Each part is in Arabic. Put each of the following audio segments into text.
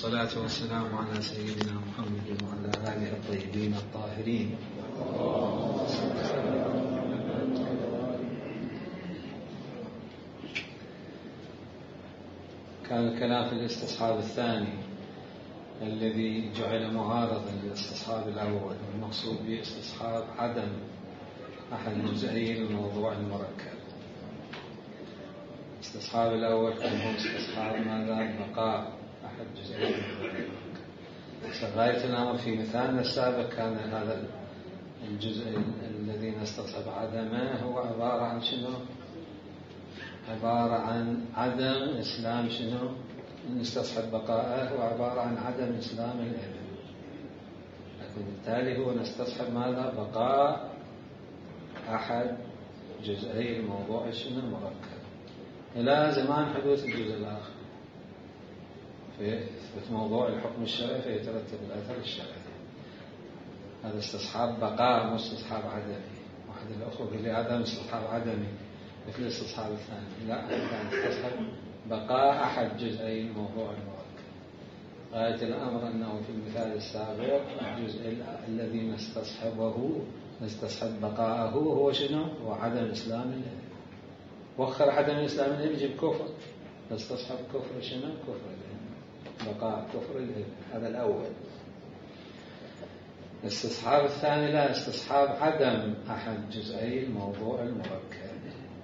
والصلاة والسلام على سيدنا محمد وعلى آله الطيبين الطاهرين. كان الكلام في الاستصحاب الثاني الذي جعل معارضا للاستصحاب الأول، والمقصود به استصحاب عدم أحد جزئي الموضوع المركب. الاستصحاب الأول كان هو استصحاب ماذا؟ بقاء أحد جزئي الموضوع المركب. غاية الأمر في مثالنا السابق كان هذا الجزء الذي نستصحب عدمه هو عبارة عن شنو؟ عبارة عن عدم إسلام شنو؟ نستصحب بقاءه هو عبارة عن عدم إسلام الابن، لكن بالتالي هو نستصحب ماذا؟ بقاء أحد جزئي الموضوع شنو؟ المركب إلى زمان حدوث الجزء الآخر في موضوع الحكم الشرعي فيترتب الأثر الشرعي. هذا استصحاب بقاء مو استصحاب عدمي. واحد الأخوة اللي عدم استصحاب عدمي مثل الاستصحاب الثاني، لا، كان استصحاب بقاء أحد جزئي الموضوع المركب. غاية الأمر أنه في المثال السابق الجزء الذي نستصحب بقاءه هو شنو؟ هو عدم إسلام الابن. وخر عدم إسلام الابن يجب كفر، نستصحب كفر شنو؟ كفر الابن، بقاء كفر الابن. هذا الأول. الاستصحاب الثاني لا، استصحاب عدم أحد جزئي الموضوع المركب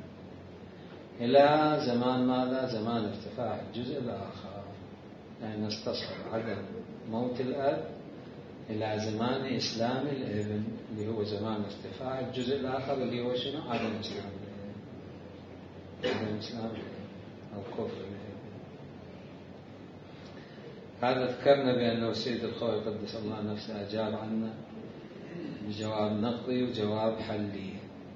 إلى زمان ماذا؟ زمان ارتفاع الجزء الآخر. يعني نستصحب عدم موت الأب إلى زمان إسلام الابن اللي هو زمان ارتفاع الجزء الآخر اللي هو شنو؟ عدم إسلام الابن، عدم إسلام الابن أو كفر الابن. هذا ذكرنا بأنه السيد الخوي قدس الله نفسه أجاب عنا بجواب نقضي وجواب حلي.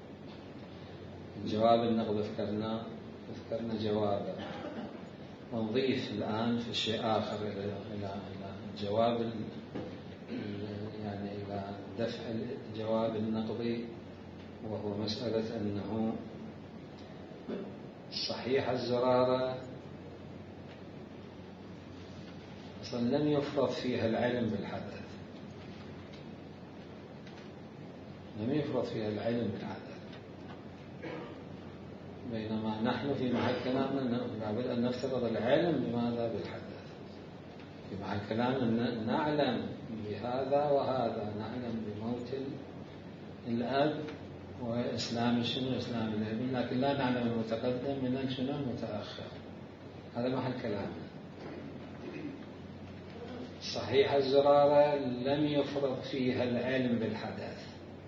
الجواب النقضي ذكرنا جوابا، ونضيف الآن في شيء آخر إلى الجواب، يعني إلى دفع الجواب النقضي، وهو مسألة أنه صحيح الزرارة أصلا لم يفرض فيها العلم بالحدث، لم يفرض فيها العلم بالحدث، بينما نحن في محل كلامنا لابد أن نفترض العلم بماذا؟ بالحدث. في محل كلامنا نعلم بهذا وهذا، نعلم بموت الأب وإسلام شنو؟ إسلام الابن، لكن لا نعلم المتقدم من شنو؟ المتأخر. هذا محل كلامنا. صحيح الزرارة لم يفرض فيها العلم بالحدث،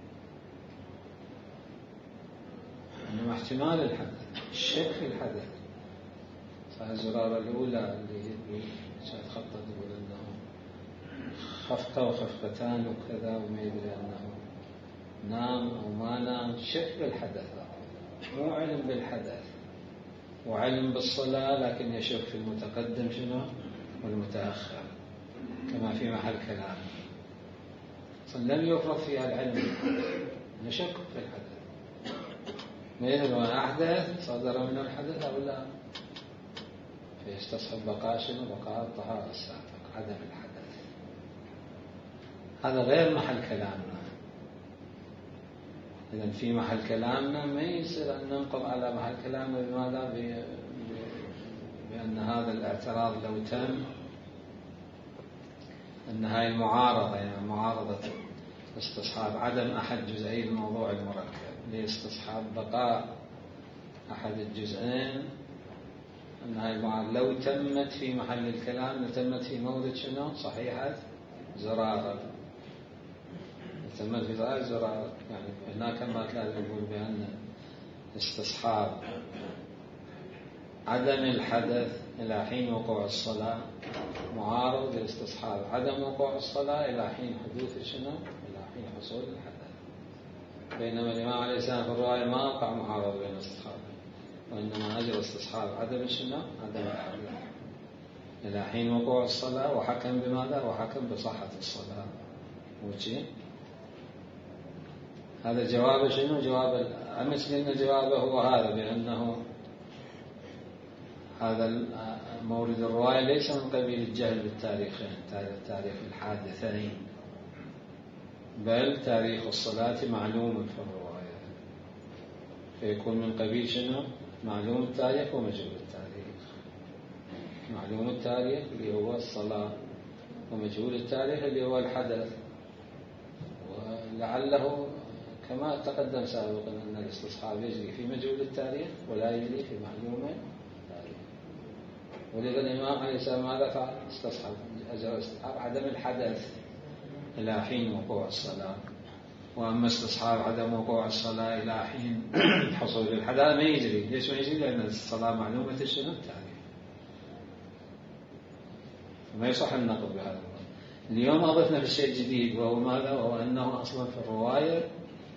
إنما احتمال الحدث، الشك في الحدث. صحيح الزرارة الأولى اللي كانت خطة تقول أنه خفقة وخفقتان وكذا وما يدري أنه نام أو ما نام، شك بالحدث، مو علم بالحدث. وعلم بالصلاة لكن يشك في المتقدم شنو؟ والمتأخر، كما في محل كلام. لم يفرض فيها العلم، نشك في الحدث، ما يدري ما أحدث صدر من الحدث أو لا، فيستصحب بقاء شنو؟ بقاء الطهارة السابق، عدم الحدث. هذا غير محل كلامنا. إذن في محل كلامنا ما يصير أن ننقض على محل كلامنا بماذا؟ بأن هذا الاعتراض لو تم أن هاي المعارضة، يعني معارضة استصحاب عدم أحد جزئي الموضوع المركب لاستصحاب بقاء أحد الجزئين، أن هاي المعارضة لو تمت في محل الكلام لتمت في مورد شنو؟ صحيحة زرارة، تمت في ظاهر زرارة. يعني هناك ما كان يقول بأن استصحاب عدم الحدث إلى حين وقوع الصلاة معارض لاستصحاب عدم وقوع الصلاة إلى حين حدوث شنو؟ إلى حين حصول الحدث. بينما الإمام عليه السلام في الرواية ما وقع معارض بين استصحاب، وإنما أجر استصحاب عدم شنو؟ عدم الحدث إلى حين وقوع الصلاة، وحكم بماذا؟ وحكم بصحة الصلاة. وشي هذا جواب شنو؟ جواب أمس قلنا جوابه هو هذا، بأنه هذا مورد الرواية ليس من قبيل الجهل بالتاريخين، تاريخ الحادثين، بل تاريخ الصلاة معلوم في الرواية، فيكون من قبيل شنو؟ معلوم التاريخ ومجهول التاريخ. معلوم التاريخ اللي هو الصلاة، ومجهول التاريخ اللي هو الحدث. ولعله كما تقدم سابقا أن الاستصحاب يجري في مجهول التاريخ ولا يجري في معلوم التاريخ. ولذا الإمام عليه السلام ماذا فعل؟ استصحاب، أجر استصحاب عدم الحدث إلى حين وقوع الصلاة. وأما استصحاب عدم وقوع الصلاة إلى حين حصول الحدث ما يجري. ليش ما يجري؟ لأن الصلاة معلومة الشنو؟ التاريخ، ما يصح النقد بهذا الوقت. اليوم أضفنا في الشيء الجديد، وهو ماذا؟ وهو أنه أصلا في الرواية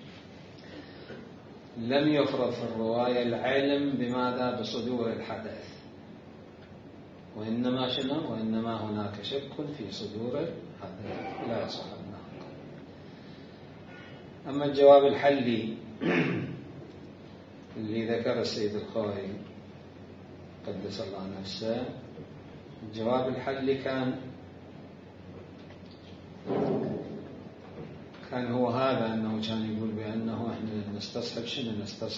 لم يفرض في الرواية العلم بماذا؟ بصدور الحدث، وإنما شنو؟ وإنما هناك شك في صدور الحدث، لا يصح النقد. أما الجواب الحلي اللي ذكر السيد الخوئي قدس الله نفسه، الجواب الحلي كان هو هذا، أنه كان يقول بأنه إحنا نستصحب شنو؟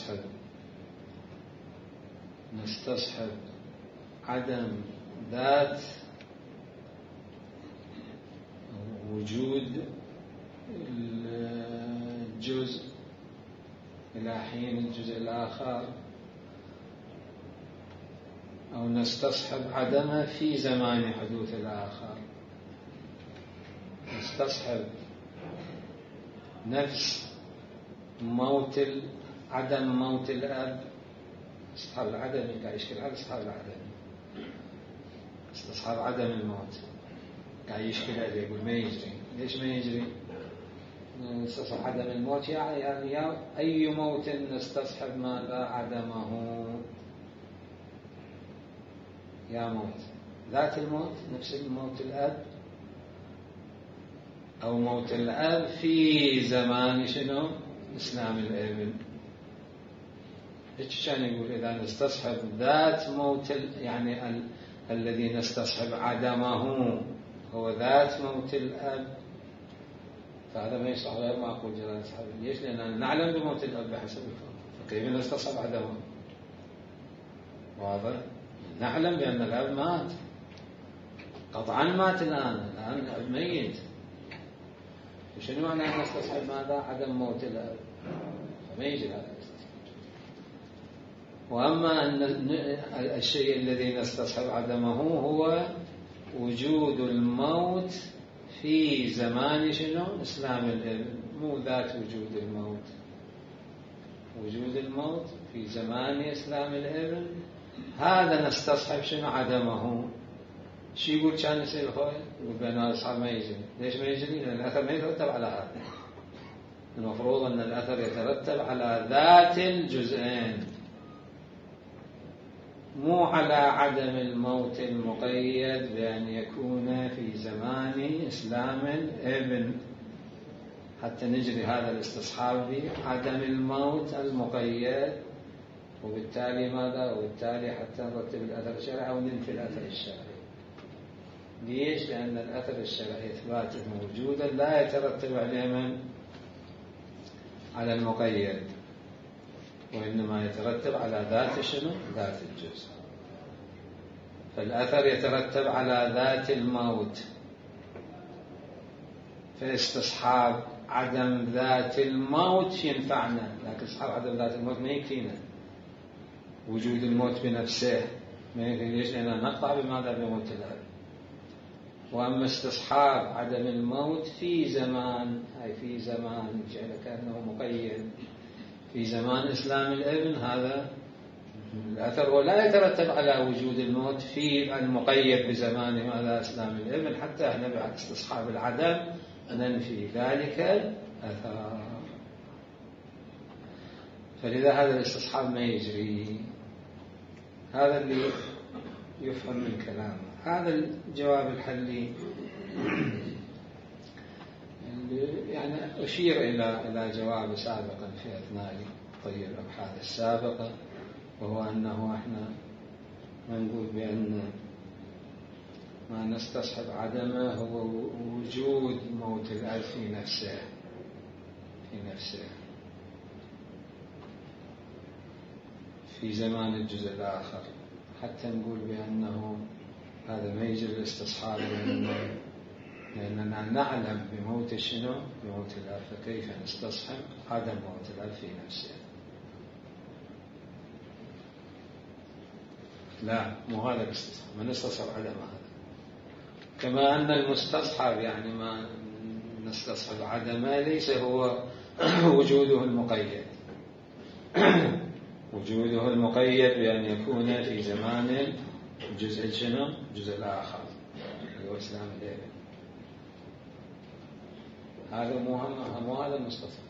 نستصحب عدم ذات وجود الجزء إلى حين الجزء الآخر، أو نستصحب عدمه في زمان حدوث الآخر. نستصحب نفس موت عدم موت الأب، استصحاب العدم قاعد يشكل على استصحاب العدم، استصحاب عدم الموت قاعد يشكل عليه، يقول ما يجري. ليش ما يجري؟ نستصحب عدم الموت يعني أي موت نستصحب ماذا؟ عدمه. يا موت ذات الموت، نفس موت الأب، أو موت الأب في زمان شنو؟ إسلام الابن. إيش كان يقول؟ إذا نستصحب ذات موت يعني الذي نستصحب عدمه هو ذات موت الأب، فهذا ما يصح، غير معقول جلال صحابي. ليش؟ لأننا نعلم بموت الأب بحسب الفقه، فكيف نستصحب عدمه؟ واضح؟ نعلم بأن الأب مات قطعا، مات الآن الأب ميت، وشنو معنى أن نستصحب ماذا؟ عدم موت الأب، فما يجي هذا الاستصحاب. وأما أن الشيء الذي نستصحب عدمه هو وجود الموت في زمان شنو؟ إسلام الابن، مو ذات وجود الموت. وجود الموت في زمان إسلام الابن هذا نستصحب شنو؟ عدمه. شو يقول كان يصير الخوي؟ يقول بأن الأصحاب ما يجري. ليش ما يجري؟ لأن الأثر ما يترتب على هذا. المفروض أن الأثر يترتب على ذات الجزئين، مو على عدم الموت المقيد بأن يكون في زمان إسلام الابن، حتى نجري هذا الاستصحاب بعدم الموت المقيد، وبالتالي ماذا؟ وبالتالي حتى نرتب الأثر الشرعي أو ننفي الأثر الشرعي. ليش؟ لأن الأثر الشرعي إثباته موجودا لا يترتب عليه من؟ على المقيد، وإنما يترتب على ذات شنو؟ ذات الجزء. فالأثر يترتب على ذات الموت، فاستصحاب عدم ذات الموت ينفعنا، لكن استصحاب عدم ذات الموت ما يكفينا. وجود الموت بنفسه ما يكفي. ليش؟ لأننا نقطع بماذا؟ بموت الأب. وأما استصحاب عدم الموت في زمان، أي في زمان جعل كأنه مقيد في زمان إسلام الابن، هذا الأثر ولا يترتب على وجود الموت في المقيد بزمان ماذا؟ إسلام الابن، حتى احنا بعد استصحاب العدم ننفي ذلك الأثر. فلذا هذا الاستصحاب ما يجري. هذا اللي يفهم من كلامه. هذا الجواب الحلي يعني أشير إلى جواب سابقا في أثناء طي الأبحاث السابقة، وهو أنه إحنا نقول بأن ما نستصحب عدمه هو وجود موت الألف في نفسه في زمان الجزء الآخر، حتى نقول بأنه هذا ما يجب الاستصحاب لأننا نعلم بموت شنو؟ بموت الألف، فكيف نستصحب عدم موت الألف في نفسه؟ لا، مو هذا الاستصحاب، ما نستصحب عدم هذا. كما أن المستصحب يعني ما نستصحب عدمه ليس هو وجوده المقيد وجوده المقيد بأن يكون في زمان الجزء شنو؟ الجزء الآخر اللي هو إسلام الإبن. هذا مو هذا المستصحب،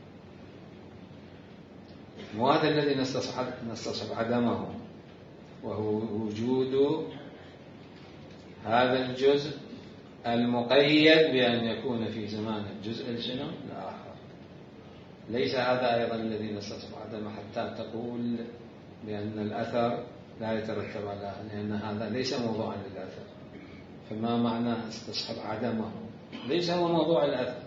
مو هذا الذي نستصحب عدمه، وهو وجود هذا الجزء المقيد بأن يكون في زمان الجزء شنو؟ الآخر. ليس هذا أيضا الذي نستصحب عدمه حتى تقول بأن الأثر لا يترتب على، لأن هذا ليس موضوعا للأثر. فما معنى استصحب عدمه؟ ليس هو موضوع الأثر.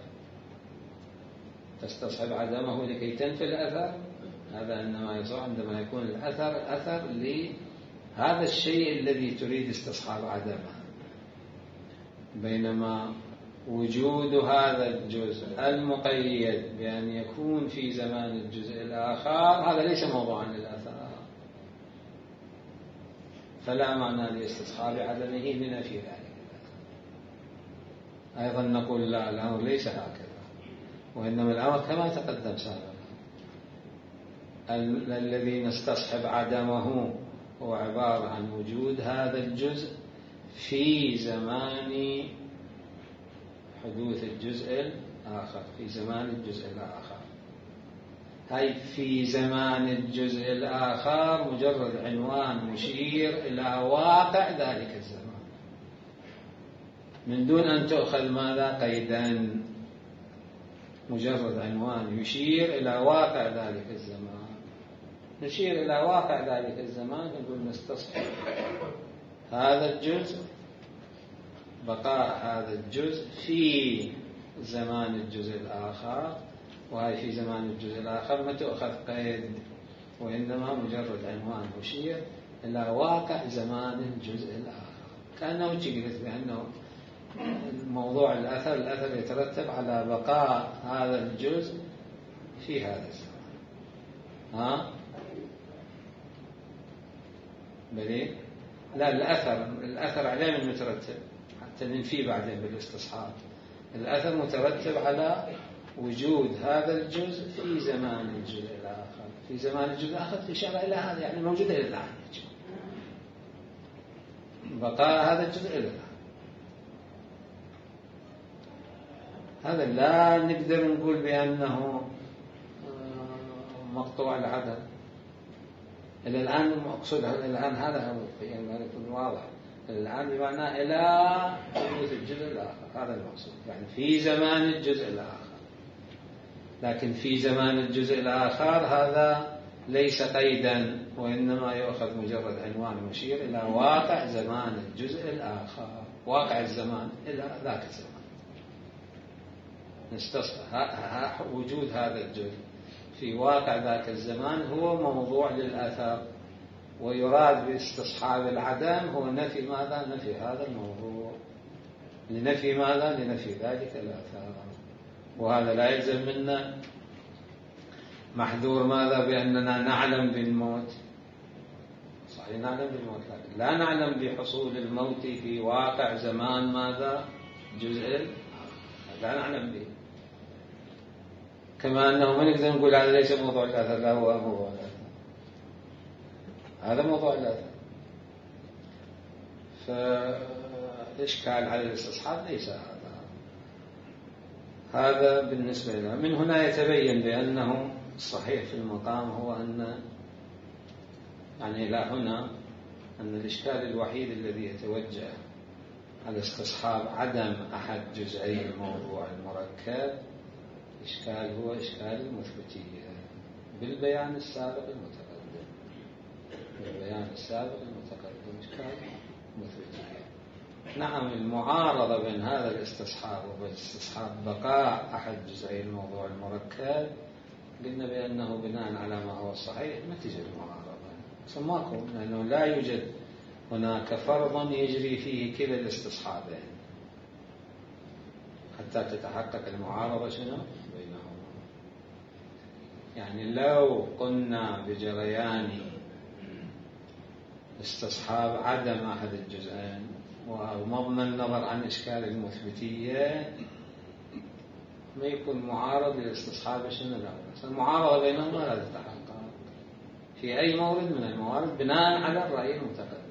تستصحب عدمه لكي تنفي الأثر، هذا إنما يصح عندما يكون الأثر أثر لهذا الشيء الذي تريد استصحاب عدمه. بينما وجود هذا الجزء المقيد بأن يكون في زمان الجزء الآخر هذا ليس موضوعا للأثر، فلا معنى لاستصحاب عدمه لنفي ذلك. أيضا نقول لا، الأمر ليس هكذا، وإنما الأمر كما تقدم سابقا، الذي نستصحب عدمه هو عبارة عن وجود هذا الجزء في زمان حدوث الجزء الآخر، في زمان الجزء الآخر. هاي في زمان الجزء الآخر مجرد عنوان مشير إلى واقع ذلك الزمان، من دون أن تؤخذ ماذا؟ قيدا، مجرد عنوان يشير إلى واقع ذلك الزمان. نشير إلى واقع ذلك الزمان نقول نستصحب هذا الجزء، بقاء هذا الجزء في زمان الجزء الآخر، وهي في زمان الجزء الآخر ما تؤخذ قيد، وإنما مجرد عنوان مشير إلى واقع زمان الجزء الآخر. كأنه قلت بأنه موضوع الأثر يترتب على بقاء هذا الجزء في هذا الزمان. بلي؟ لا، الأثر عليه من مترتب حتى ننفيه بعدين بالاستصحاب. الأثر مترتب على وجود هذا الجزء في زمان الجزء الآخر، في زمان الجزء الآخر إشارة إلى هذا، يعني موجودة إلى الآن، بقاء هذا الجزء إلى الآن. هذا لا نقدر نقول بأنه مقطوع العدم إلى الآن. مقصود الآن هذا هو يعني يكون واضح، الآن بمعنى إلى حدوث الجزء الآخر، هذا المقصود، يعني في زمان الجزء الآخر. لكن في زمان الجزء الآخر هذا ليس قيدا، وإنما يؤخذ مجرد عنوان مشير إلى واقع زمان الجزء الآخر، واقع الزمان إلى ذاك الزمان. وجود هذا الجزء في واقع ذاك الزمان هو موضوع للأثر، ويراد باستصحاب العدم هو نفي ماذا؟ نفي هذا الموضوع. لنفي ماذا؟ لنفي ذلك الأثر. وهذا لا يلزم منا محذور ماذا؟ بأننا نعلم بالموت. صحيح نعلم بالموت، لكن لا نعلم بحصول الموت في واقع زمان ماذا؟ جزء لا نعلم به. كما أنه ما نقدر نقول هذا ليس موضوع الأثر، لا هو موضوع الأثر، هذا موضوع الأثر. فالإشكال على الاستصحاب ليس هذا بالنسبة له. من هنا يتبين بأنه صحيح في المقام هو أن يعني لا هنا أن الإشكال الوحيد الذي يتوجه على استصحاب عدم أحد جزئي الموضوع المركب إشكال هو إشكال المثبتية بالبيان السابق المتقدم، البيان السابق المتقدم إشكال مثبتية. نعم، المعارضة بين هذا الاستصحاب وبين استصحاب بقاء أحد جزئي الموضوع المركب قلنا بأنه بناء على ما هو الصحيح ما تجد المعارضة، سماكم لأنه لا يوجد هناك فرض يجري فيه كلا الاستصحابين حتى تتحقق المعارضة شنو بينهما. يعني لو قلنا بجريان استصحاب عدم أحد الجزئين ومضنا النظر عن إشكال المثبتية ما يكون معارض للاستصحاب شنو لا، المعارضة بينهما لا تتحقق في أي مورد من الموارد بناء على الرأي المتقدم.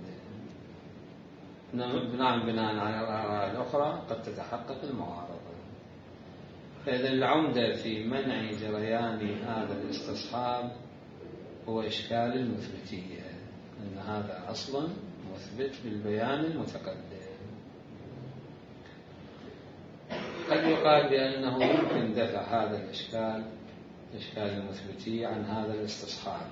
بناء على الآراء الأخرى قد تتحقق المعارضة. فإذا العمدة في منع جريان هذا الاستصحاب هو إشكال المثبتية، أن هذا أصلا مثبت بالبيان المتقدم. قد يقال بأنه يمكن دفع هذا الإشكال، إشكال المثبتية، عن هذا الاستصحاب،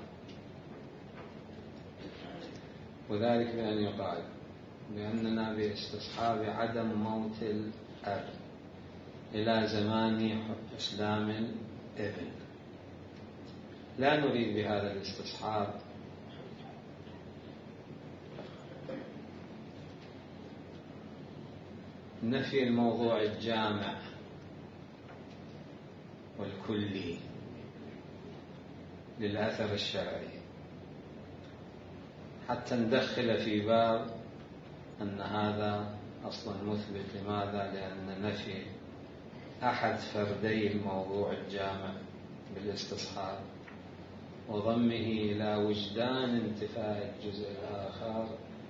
وذلك بأن يقال بأننا باستصحاب عدم موت الأب إلى زمان إسلام الابن لا نريد بهذا الاستصحاب نفي الموضوع الجامع والكلي للأثر الشرعي حتى ندخل في باب أن هذا أصلا مثبت. لماذا؟ لأن نفي أحد فردي الموضوع الجامع بالاستصحاب وضمه إلى وجدان انتفاء الجزء الآخر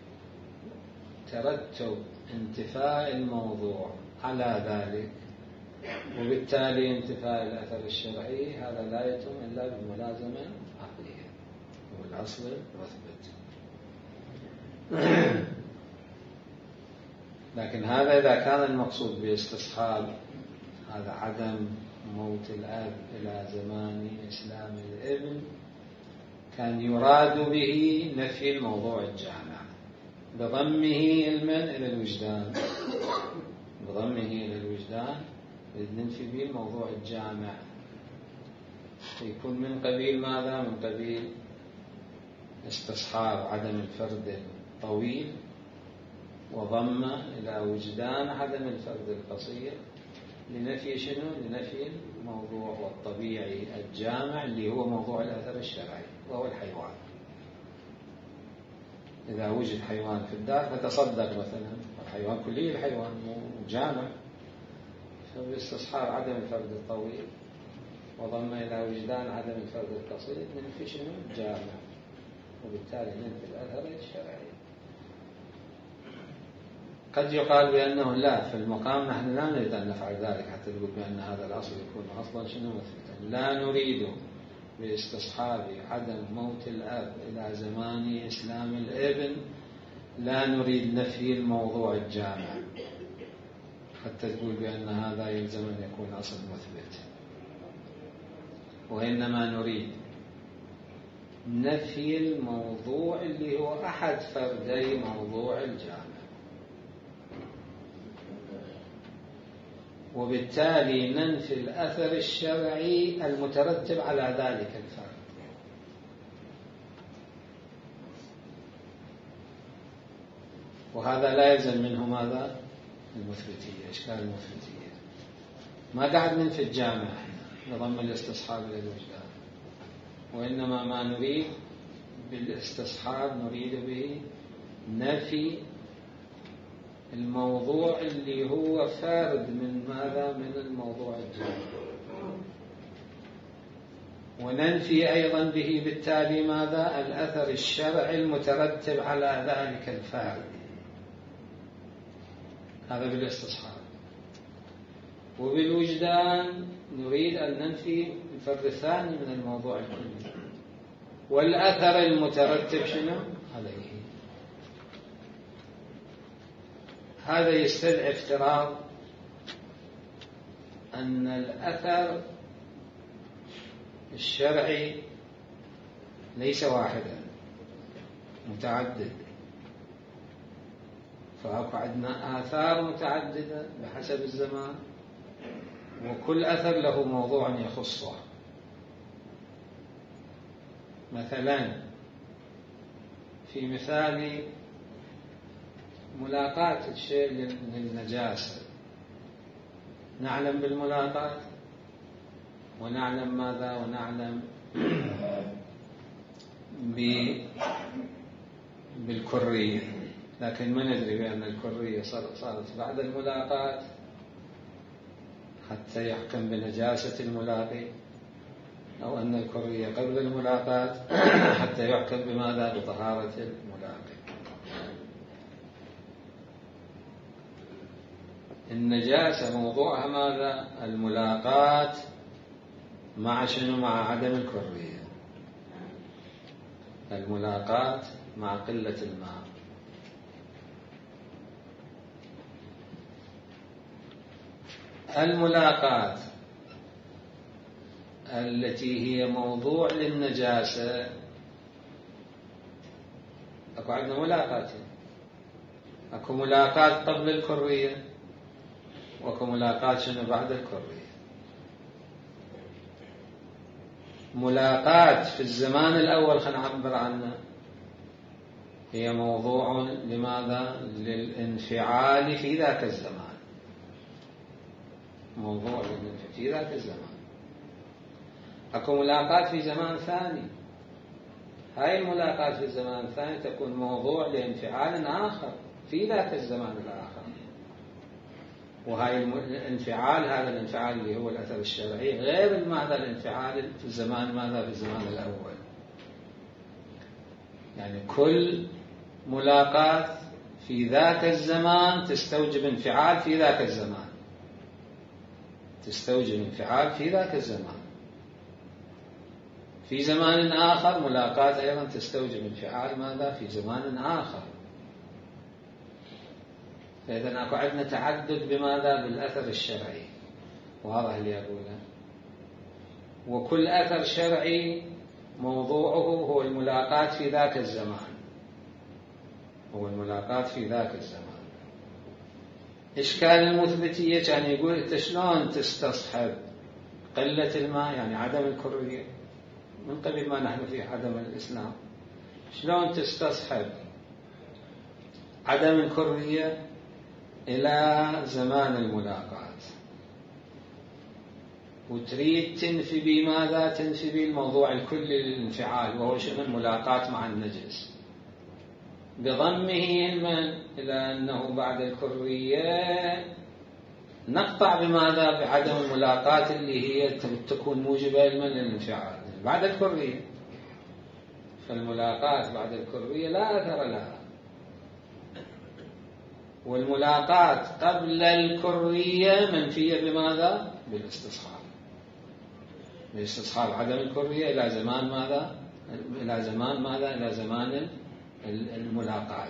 ترتب انتفاء الموضوع على ذلك، وبالتالي انتفاء الأثر الشرعي هذا لا يتم إلا بملازمة عقلية والأصل مثبت. لكن هذا إذا كان المقصود باستصحاب هذا عدم موت الأب إلى زمان إسلام الابن كان يراد به نفي الموضوع الجامع بضمه المن إلى الوجدان، بضمه إلى الوجدان ننفي به الموضوع الجامع، يكون من قبيل ماذا؟ من قبيل استصحاب عدم الفرد الطويل وضم إلى وجدان عدم الفرد القصير لنفي شنو؟ لنفي الموضوع والطبيعي الجامع اللي هو موضوع الأثر الشرعي وهو الحيوان. إذا وجد حيوان في الدار فتصدق مثلا، الحيوان كلي الحيوان جامع، فباستصحاب عدم الفرد الطويل وضم إلى وجدان عدم الفرد القصير ننفي شنو؟ جامع، وبالتالي ننفي الأثر الشرعي. قد يقال بأنه لا، في المقام نحن لا نريد أن نفعل ذلك حتى نقول بأن هذا الأصل يكون أصلا شنو مثبتا. لا نريد باستصحاب عدم موت الأب إلى زمان إسلام الابن، لا نريد نفي الموضوع الجامع حتى تقول بأن هذا يلزم أن يكون أصل مثبت، وإنما نريد نفي الموضوع اللي هو أحد فردي موضوع الجامع، وبالتالي ننفي الأثر الشرعي المترتب على ذلك الفرد. وهذا لا يلزم منه ماذا؟ المثبتية، إشكال المثبتية. ما قاعد ننفي الجامع نضم الاستصحاب إلى الوجدان، وإنما ما نريد بالاستصحاب نريد به نفي الموضوع اللي هو فارد من ماذا؟ من الموضوع الجامع، وننفي أيضا به بالتالي ماذا؟ الأثر الشرعي المترتب على ذلك الفارد. هذا بالاستصحاب. وبالوجدان نريد أن ننفي الفرد الثاني من الموضوع الكلي والأثر المترتب شنو؟ عليه. هذا يستدعي افتراض أن الأثر الشرعي ليس واحدا، متعدد، فأكو عندنا آثار متعددة بحسب الزمان، وكل أثر له موضوع يخصه. مثلا في مثال ملاقاة الشيء للنجاسة، نعلم بالملاقاة ونعلم ماذا، ونعلم بالكرية، لكن ما ندري بأن الكرية صارت بعد الملاقاة حتى يحكم بنجاسة الملاقي، أو أن الكرية قبل الملاقاة حتى يحكم بماذا، بطهارة الملاقي. النجاسة موضوعها ماذا، الملاقاة مع شنو، مع عدم الكرية، الملاقاة مع قلة الماء. الملاقاة التي هي موضوع للنجاسة، أكو عندنا ملاقاتين، أكو ملاقاة قبل الكرية، وأكو ملاقاة شنو بعد الكرية. ملاقاة في الزمان الأول خلينا نعبر عنها، هي موضوع لماذا، للانفعال في ذاك الزمان، موضوع في ذاك الزمان. أكو ملاقاة في زمان ثاني، هاي الملاقاة في الزمان الثاني تكون موضوع لانفعال آخر في ذاك الزمان الآخر، وهاي الانفعال، هذا الانفعال اللي هو الأثر الشرعي غير ماذا الانفعال في الزمان ماذا، في الزمان الأول. يعني كل ملاقاة في ذاك الزمان تستوجب انفعال في ذاك الزمان، تستوجب انفعال في ذاك الزمان. في زمان آخر ملاقاة أيضا تستوجب انفعال ماذا، في زمان آخر. فإذا أكو عندنا تعدد بماذا، بالأثر الشرعي، واضح اللي أقوله. وكل أثر شرعي موضوعه هو الملاقاة في ذاك الزمان، هو الملاقاة في ذاك الزمان. إشكال المثبتية كان يقول أنت شلون تستصحب قلة الماء، يعني عدم الكرية، من قبل ما نحن في عدم الإسلام، شلون تستصحب عدم الكرية إلى زمان الملاقاة، وتريد تنفي بماذا، تنفي بالموضوع الكلي للانفعال، وهو شنو، الملاقاة مع النجس، بضمه من إلى أنه بعد الكرية نقطع بماذا، بعدم الملاقاة اللي هي تكون موجبة للانفعال بعد الكرية. فالملاقاة بعد الكرية لا أثر لها، والملاقاة قبل الكرية منفية بماذا، بالاستصحاب، بالاستصحاب عدم الكرية إلى زمان ماذا، إلى زمان ماذا، إلى زمان الملاقاة.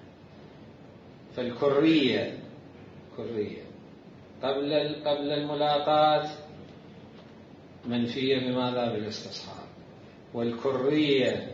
فالكرية كرية قبل الملاقاة منفية بماذا، بالاستصحاب. والكرية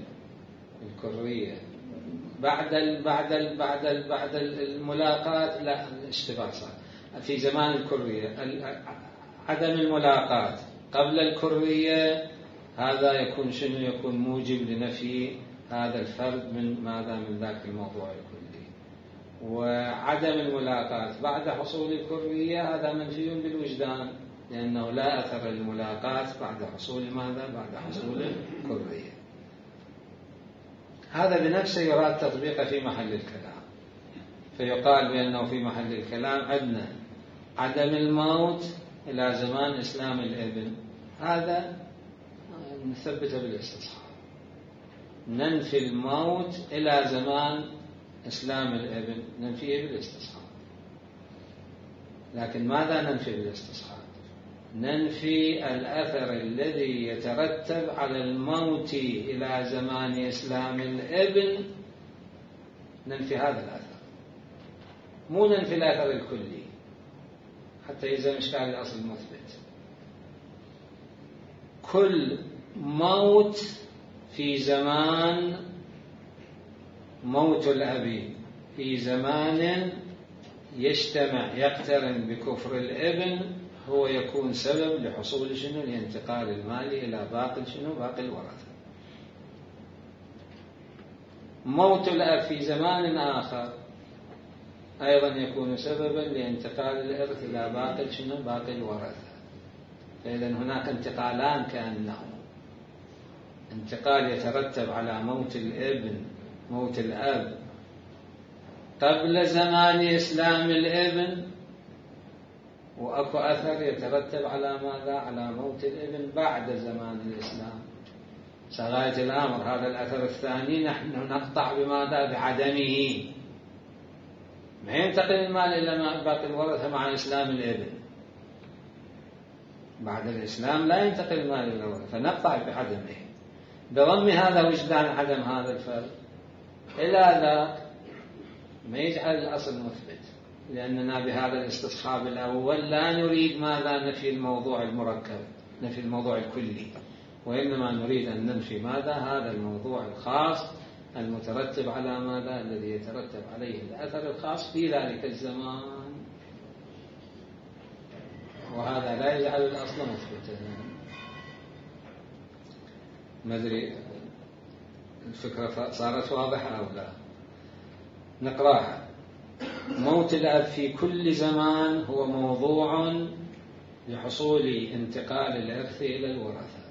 بعد الملاقاة لا، الاشتباه صار في زمان الكرية. عدم الملاقاة قبل الكرية هذا يكون شنو، يكون موجب لنفي هذا الفرد من ماذا، من ذاك الموضوع الكلي. وعدم الملاقاة بعد حصول الكرية هذا منفي بالوجدان، لأنه لا أثر للملاقاة بعد حصول ماذا، بعد حصول الكرية. هذا بنفسه يراد تطبيقه في محل الكلام، فيقال بأنه في محل الكلام عندنا عدم الموت إلى زمان إسلام الابن، هذا نثبته بالاستصحاب، ننفي الموت إلى زمان إسلام الابن، ننفيه بالاستصحاب. لكن ماذا ننفي بالاستصحاب؟ ننفي الأثر الذي يترتب على الموت إلى زمان إسلام الابن، ننفي هذا الأثر، مو ننفي الأثر الكلي حتى يلزم إشكال الأصل المثبت. كل موت في زمان موت الأب في زمان يجتمع يقترن بكفر الابن هو يكون سبب لحصول شنو؟ الانتقال المالي إلى باقي شنو؟ باقي الورثة. موت الأب في زمان آخر أيضا يكون سببا لانتقال الإرث إلى باقي شنو؟ باقي الورثة. فإذا هناك انتقالان كأنهم انتقال يترتب على موت الابن، موت الأب قبل زمان إسلام الابن، وأكو أثر يترتب على ماذا؟ على موت الابن بعد زمان الإسلام. سغاية الأمر هذا الأثر الثاني نحن نقطع بماذا؟ بعدمه. ما ينتقل المال إلى باقي الورثة مع إسلام الابن. بعد الإسلام لا ينتقل المال إلى الورثة، فنقطع بعدمه. بضم هذا وجدان عدم هذا الفرق إلى ذاك ما يجعل الأصل مثبت، لأننا بهذا الاستصحاب الأول لا نريد ماذا؟ نفي الموضوع المركب، نفي الموضوع الكلي، وإنما نريد أن ننفي ماذا؟ هذا الموضوع الخاص المترتب على ماذا؟ الذي يترتب عليه الأثر الخاص في ذلك الزمان، وهذا لا يجعل الأصل مثبتا. ما أدري الفكرة صارت واضحة أو لا؟ نقراها. موت الأب في كل زمان هو موضوع لحصول انتقال الإرث إلى الورثة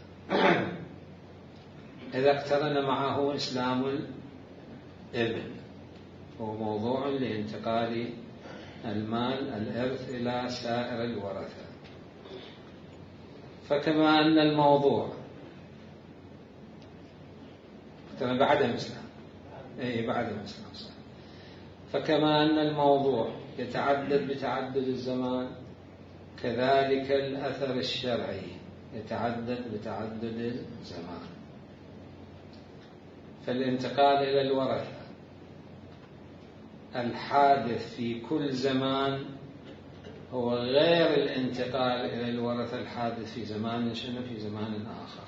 إذا اقترن معه إسلام الابن، هو موضوع لانتقال المال الإرث إلى سائر الورثة. فكما أن الموضوع اقترن بعد الإسلام، بعد الإسلام صح. فكما أن الموضوع يتعدد بتعدد الزمان، كذلك الأثر الشرعي يتعدد بتعدد الزمان. فالانتقال إلى الورثة الحادث في كل زمان هو غير الانتقال إلى الورثة الحادث في زمان شنو؟ في زمان آخر.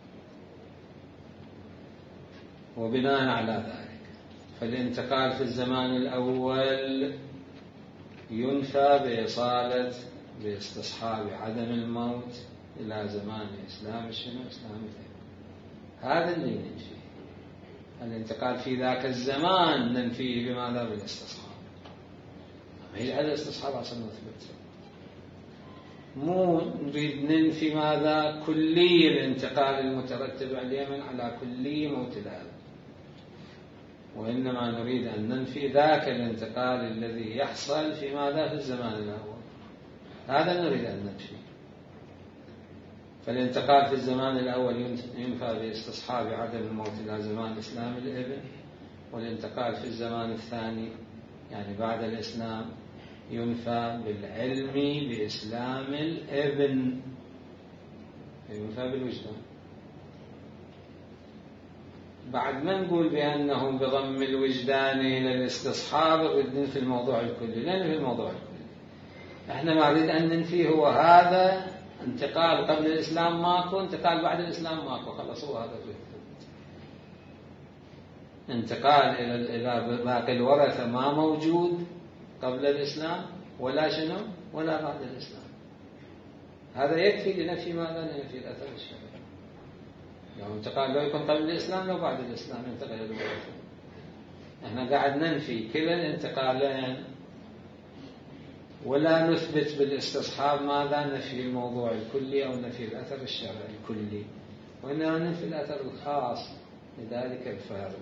وبناء على ذلك فالانتقال في الزمان الأول ينفى باستصحاب عدم الموت إلى زمان إسلام شنو؟ إسلام الابن. هذا اللي ننفيه. الانتقال في ذاك الزمان ننفيه بماذا؟ بالاستصحاب. ما يجعل الاستصحاب أصلا مثبت. مو نريد ننفي ماذا؟ كلي الانتقال المترتب عليه على كلي موت الأب، وإنما نريد أن ننفي ذاك الانتقال الذي يحصل في ماذا؟ في الزمان الأول. هذا نريد أن ننفي. فالانتقال في الزمان الأول ينفى باستصحاب عدم الموت إلى زمان إسلام الابن، والانتقال في الزمان الثاني يعني بعد الإسلام ينفى بالعلم بإسلام الابن، ينفى بالوجدان. بعد ما نقول بأنهم بضم الوجدان إلى الاستصحاب نريد في الموضوع الكلي، لأن في الموضوع الكلي احنا ما نريد أن ننفيه هو هذا انتقال قبل الإسلام ماكو، انتقال بعد الإسلام ماكو، خلاص هو هذا انتقال إلى باقي الورثة ما موجود قبل الإسلام ولا شنو ولا بعد الإسلام. هذا يكفي لنفي ماذا؟ لنفي الأثر الشرعي. لو انتقال لو يكون قبل الإسلام لو بعد الإسلام ينتقل إلى الورثة. احنا قاعد ننفي كلا الانتقالين ولا نثبت بالاستصحاب ماذا؟ نفي الموضوع الكلي أو نفي الأثر الشرعي الكلي، وإنما نفي الأثر الخاص لذلك الفرد.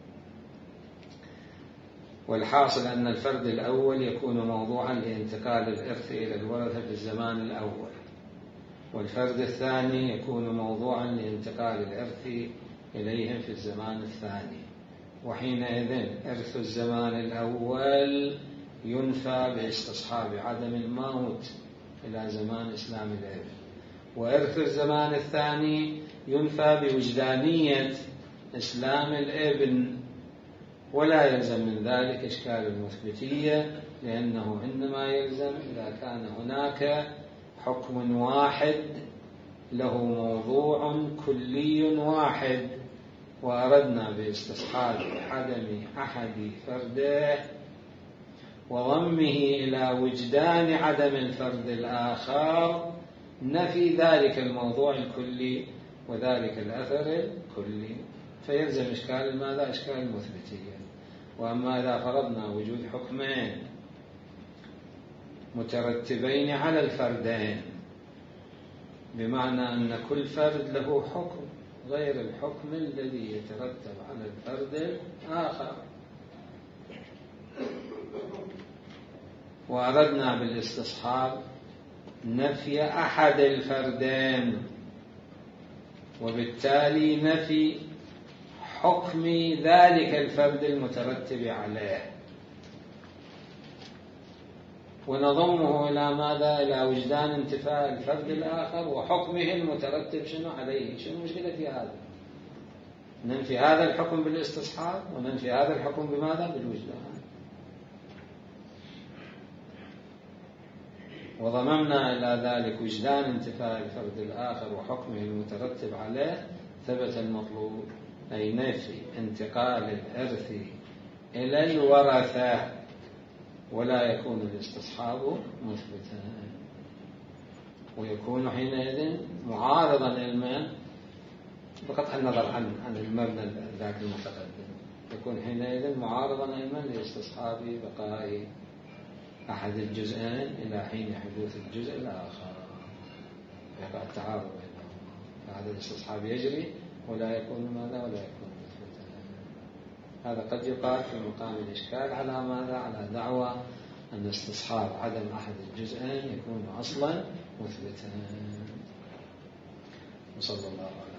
والحاصل أن الفرد الأول يكون موضوعا لانتقال الإرث إلى الورثة في الزمان الأول، والفرد الثاني يكون موضوعا لانتقال الإرث إليهم في الزمان الثاني. وحينئذ إرث الزمان الأول ينفى باستصحاب عدم الموت إلى زمان إسلام الابن، وإرث الزمان الثاني ينفى بوجدانية إسلام الابن، ولا يلزم من ذلك إشكال المثبتية، لأنه إنما يلزم إذا كان هناك حكم واحد له موضوع كلي واحد وأردنا باستصحاب عدم أحد فرده وضمه إلى وجدان عدم الفرد الآخر نفي ذلك الموضوع الكلي وذلك الأثر الكلي، فيلزم إشكال ماذا؟ إشكال المثبتية. وأما إذا فرضنا وجود حكمين مترتبين على الفردين، بمعنى أن كل فرد له حكم غير الحكم الذي يترتب على الفرد الآخر، وأردنا بالاستصحاب نفي أحد الفردين، وبالتالي نفي حكم ذلك الفرد المترتب عليه، ونضمه إلى ماذا؟ إلى وجدان انتفاء الفرد الآخر وحكمه المترتب شنو عليه. شنو مشكلة في هذا؟ ننفي هذا الحكم بالاستصحاب وننفي هذا الحكم بماذا؟ بالوجدان. وضممنا إلى ذلك وجدان انتفاء الفرد الآخر وحكمه المترتب عليه، ثبت المطلوب، أي نفي انتقال الإرث إلى الورثة، ولا يكون الاستصحاب مثبتا، ويكون حينئذ معارضا للمن بقطع النظر عن المبنى ذاك المتقدم، يكون حينئذ معارضا للمن لاستصحاب بقاء أحد الجزئين إلى حين حدوث الجزء الآخر، يقع التعارض بينهما، فهذا الاستصحاب يجري ولا يكون ماذا؟ ولا يكون مثبتا. هذا قد يقال في مقام الإشكال على ماذا؟ على دعوى أن استصحاب عدم أحد الجزئين يكون أصلا مثبتا. وصلى الله عليه وسلم.